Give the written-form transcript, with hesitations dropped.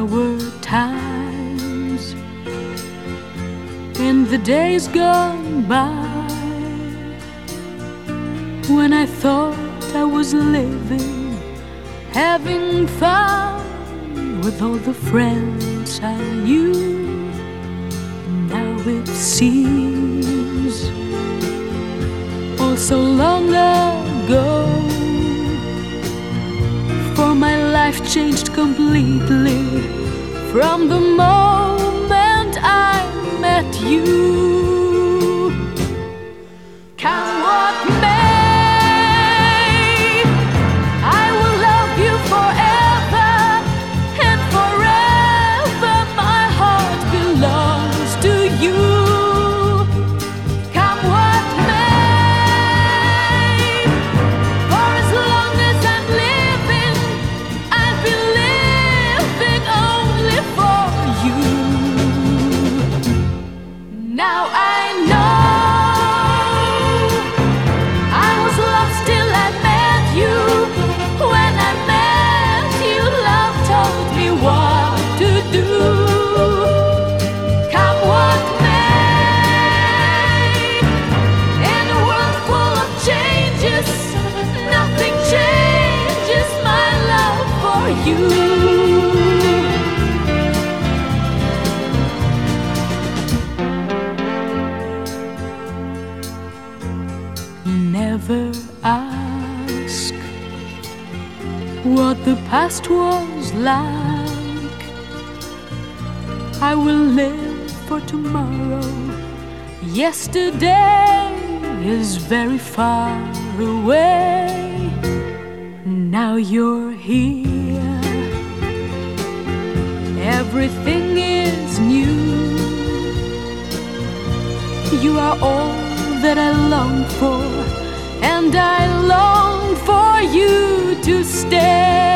There were times in the days gone by when I thought I was living, having fun with all the friends I knew. Now it seems all so long ago, for my life changed completely from the moment I met you. Come what may, I will love you forever, and forever my heart belongs to you. Come what may, for as long as I'm living, I'll be living only for you. Now I know I was lost till I met you. When I met you, love told me what to do. Come what may, in a world full of changes, nothing changes my love for you. Never ask what the past was like. I will live for tomorrow. Yesterday is very far away. Now you're here, everything is new. You are all that I long for, and I long for you to stay.